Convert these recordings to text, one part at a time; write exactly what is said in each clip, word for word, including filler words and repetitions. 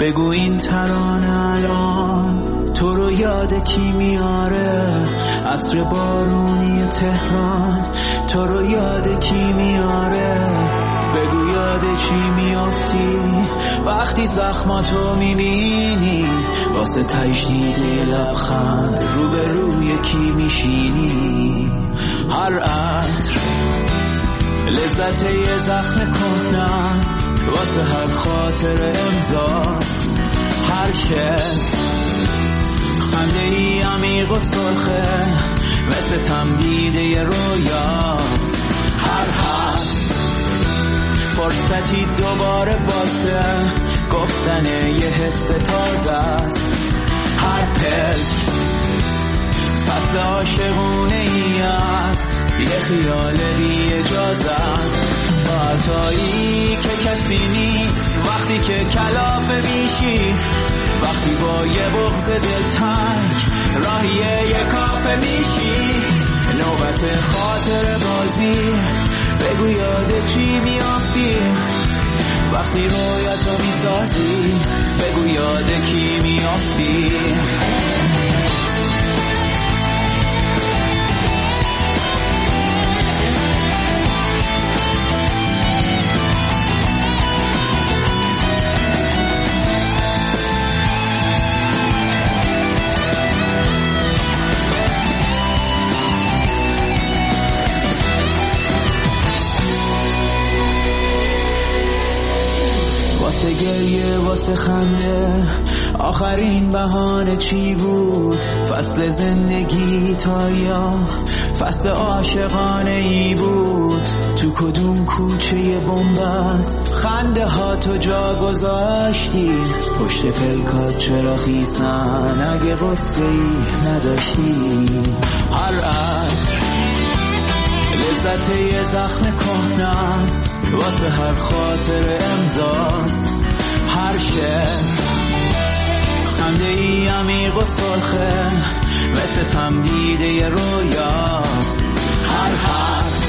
بگو این ترانه الان تو رو یاد کی میاره؟ عصر بارونی تهران تو رو یاد کی میاره؟ بگو یاد چی میافتی وقتی زخماتو میبینی؟ واسه تجدید لبخند رو به روی کی میشینی؟ هر عطر لذت یه زخم کهنه‌ست، واسه هر خاطر امضاست. هر شب خنده ای عمیق و سرخه مثل تمدید یه رویاست. هر حرف فرصتی دوباره واسه گفتن یه حس تازه است. هر پل فصل عاشقونه ای است، یه خیال بی اجازه است. ساعتایی که کسی نیست وقتی که کلافه میشی، وقتی با یه بغض دلتنگ راهی یه کافه میشی. نوبت خاطر بازی بگو یاد چی میافتی وقتی رویاتو میسازی؟ بگو یاد کی میافتی؟ واسه گریه واسه خنده آخرین بهانه چی بود؟ فصل زندگی تا یا فصل عاشقانه ای بود؟ تو کدوم کوچه بنبست خنده ها تو جا گذاشتی؟ پشت پلکات چرا خیسن اگه قصه ای نداشتی؟ هر عطر لذت یه زخم کهنه‌ست، واسه هر خاطر امضاست. هر شب خنده ای عمیق و سرخه مثل تمدید یه رویاست. هر حرف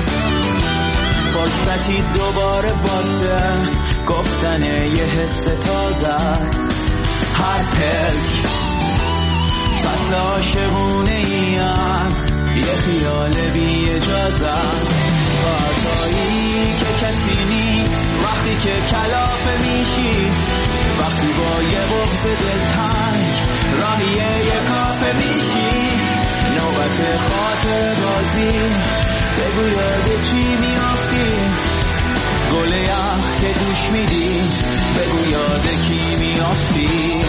فرصتی دوباره واسه گفتن یه حس تازه است. هر پلک فصل عاشقونه ای است، یه خیال بی اجازه است. ساعتایی که کسی نیست وقتی که کلافه میشی، وقتی با یه بغض دلتنگ راهی یه کافه میشی. نوبت خاطر بازی بگو یاد چی میافتی؟ گل یخ که گوش میدی بگو یاد کی میافتی؟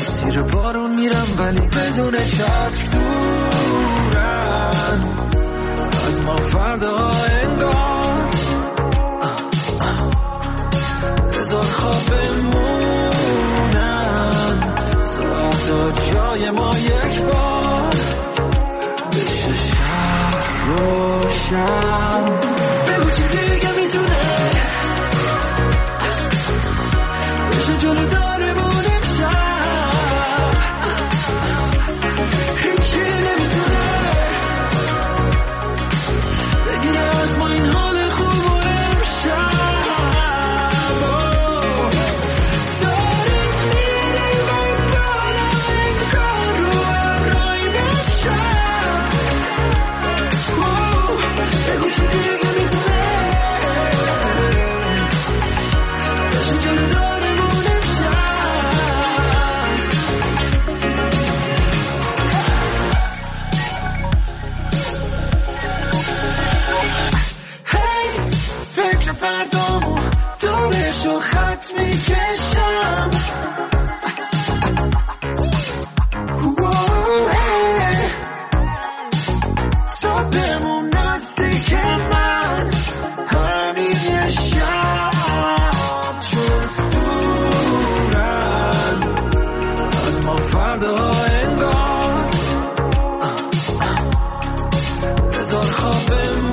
زیر بارون میرم ولی بدون چتر دورن از ما فردا انگار بذار خواب بمونن ساعتا جای ما یک بار بشه شب روشن بگو چی دیگه میتونه بشه جلو داره مونه شب هیچی نمیتونه بگیره از ما این حال خوب و امشب فردامو دورشو خط میکشم تا بمون نزدیک من همین یه شب چون دورن از ما فردا انگار بذار خواب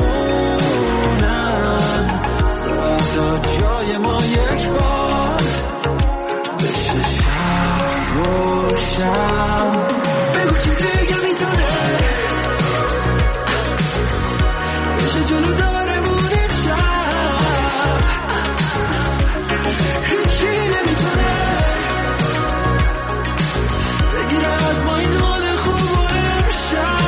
بمونن تا جای ما یک بار بشه شب روشن بگو چی دیگه میتونه بشه جلو داره مونه شب هیچی نمیتونه بگیره از ما این حال خوب و امشب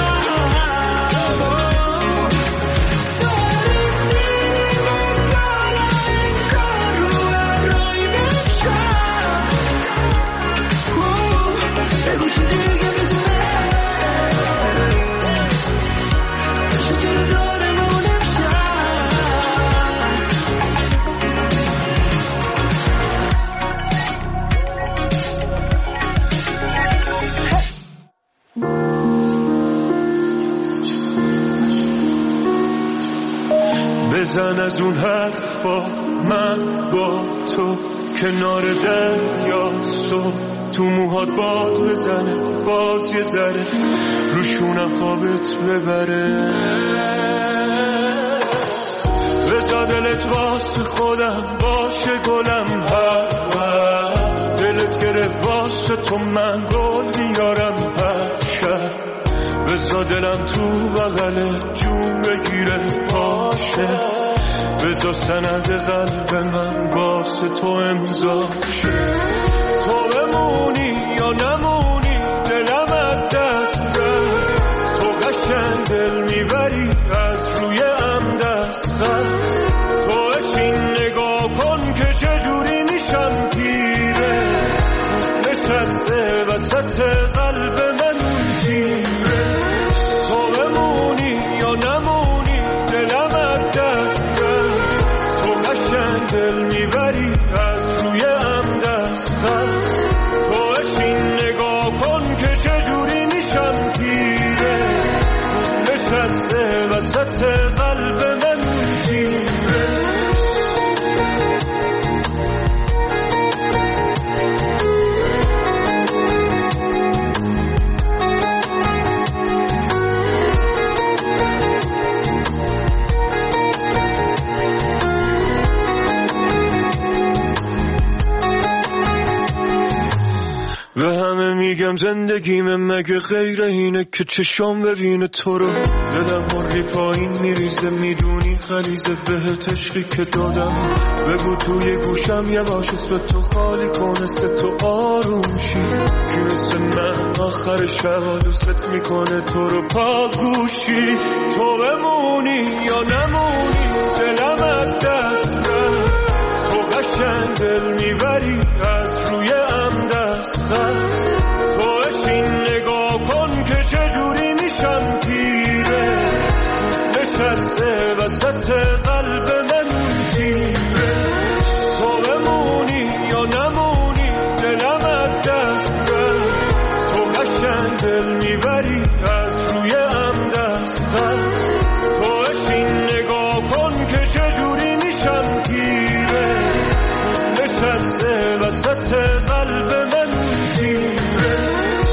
بزن از اون حرفا من با تو کنار دریا صبح تو موهات باد بزنه باز یه ذره روشونم خوابت ببره بزا دلت واسه خودم باشه گلم هر دلت گرفت واسه تو من گل بیارم هر شب بزا دلم تو بغل جون بگیره باشه بزا سند قلب من واسه تو امضا شه تو بمونی یا نمونی دلم از دست رفت تو قشنگ دل میبری از روی ام دست خست تو اشین نگاه کن که چجوری میشم پیره نشسته وسط قلب من تیره تو بمونی یا نمونی دلم از دست رفت تو قشنگ دل میبری از روی ام دست خست تو اشین نگاه کن که چجوری میشم پیره نشسته وسط قلب من تیره به همه میگم زندگیم مگه غیر اینه که چشام ببینه تو رو دلم مری پایین میریزه میدونی غریزه بهت عشقی که دادم بگو توی گوشم یه باش اسم تو خالی کنه سه تو آروم شی که مثل من آخر شب دوست میکنه تو رو پا گوشی تو بمونی یا نمونی دلم از دست رفت تو قشنگ دل میبری از روی ام دست خست تو اشین نگاه کن که چجوری میشم پیره نشسته وسط قلب من تیره تو بمونی یا نمونی دلم از دست رفت هست. تو اشین نگاه کن که چجوری میشم تیره، نشسته وسط قلب من تیره.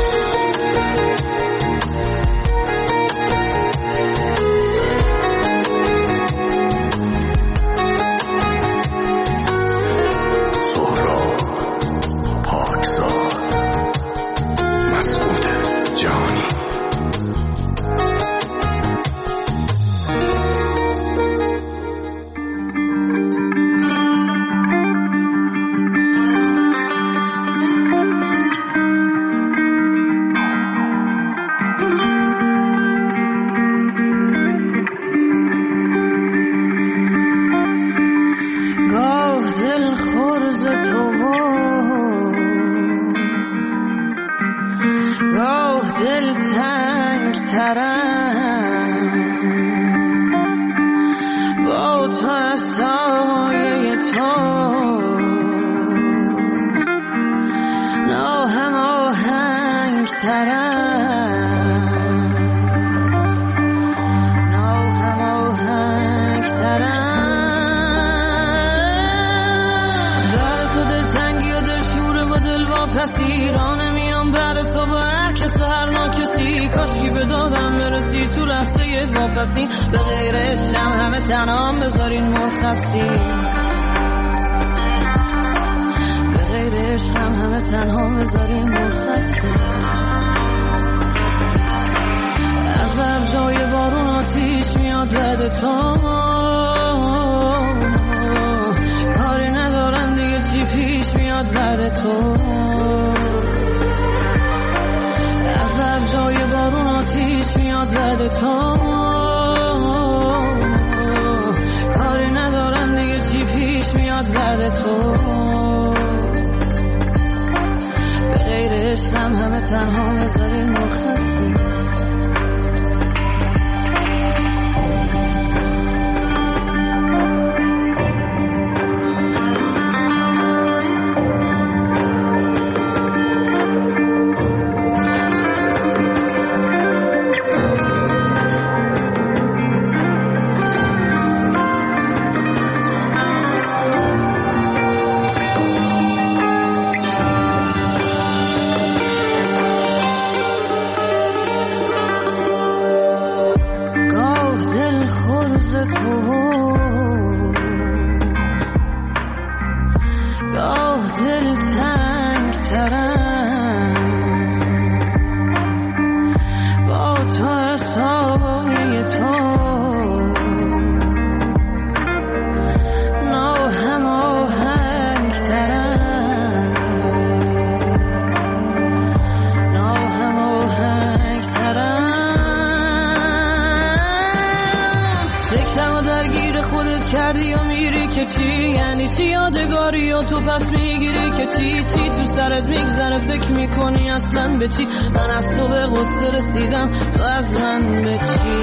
به غیر عشقم همه تنام بذارین مرخصی، به غیر عشقم همه تنها بذارین مرخصی. عذب جای بارون آتیش میاد بعد تو، کاری ندارم دیگه چی پیش میاد بعد تو. عذب جای بارون آتیش میاد بعد تو، کاری ندارم دیگه چی پیش میاد بعد تو. به غیر عشقم همه تنها بذارین مرخصی. تو پس میگیری که چی چی تو سرت میگذره، فکر میکنی اصلا به چی؟ من از تو به غصه رسیدم، تو از من به چی؟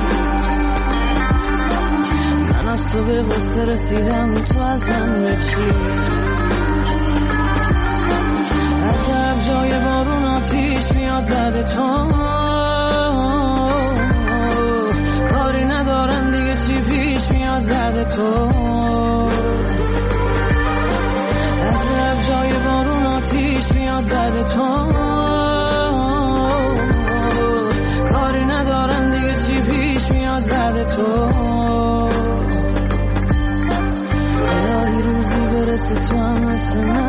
من از تو به غصه رسیدم، تو از من به چی؟ عجب جای بارون آتیش میاد بعد تو، کاری ندارم دیگه چی پیش میاد بعد تو. جای بارون آتیش میاد بعد تو، کاری ندارم دیگه چی پیش میاد بعد تو. الهی روزی برسه تو هم مثل من